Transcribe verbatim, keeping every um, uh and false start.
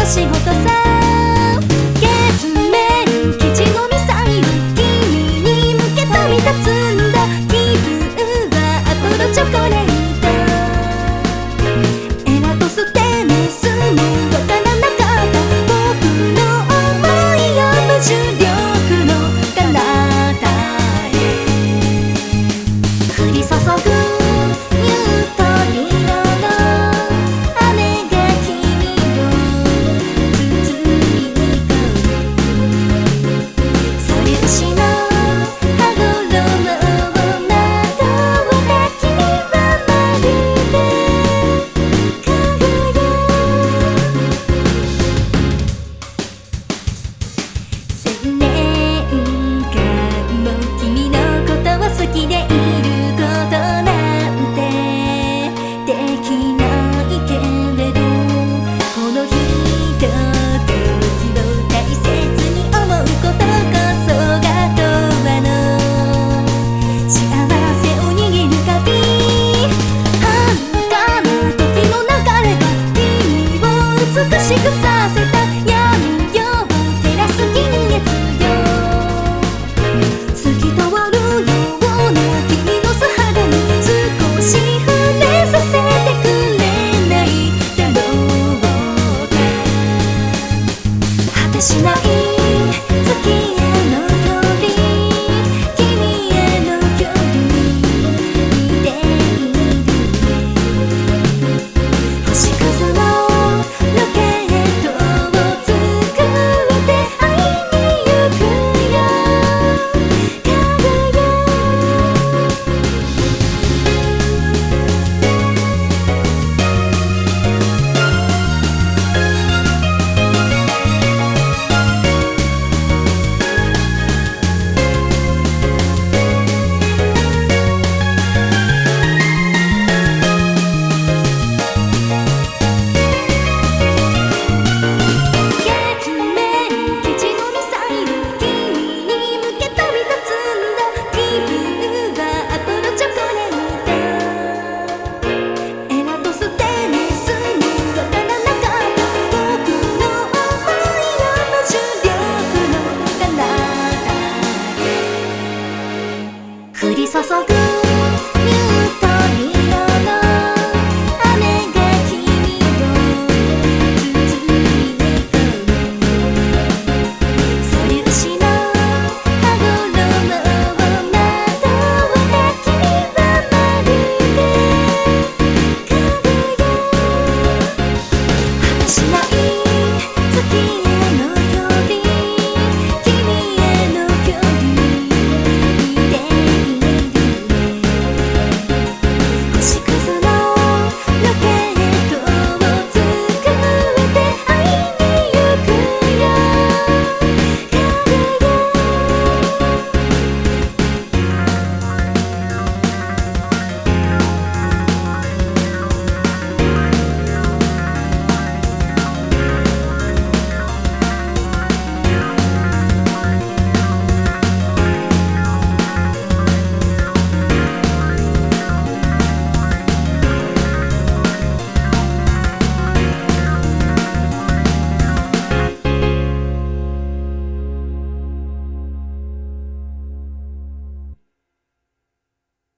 仕事さ。月面基地のミサイル君に向け飛び立つんだ。気分はアポロチョコレート。エラトステネスもわからなかった。僕の想いを無重力の彼方へ降り注ぐユートリアの雨が君を包み込む。素粒子の羽衣をまとった君はまるで輝く。千年間も君のことを好きでいることなんてできないけれど、このひとときを大切に思うことこそが永遠の幸せを握る鍵。遥かな時の流れが君を美しくさせた。闇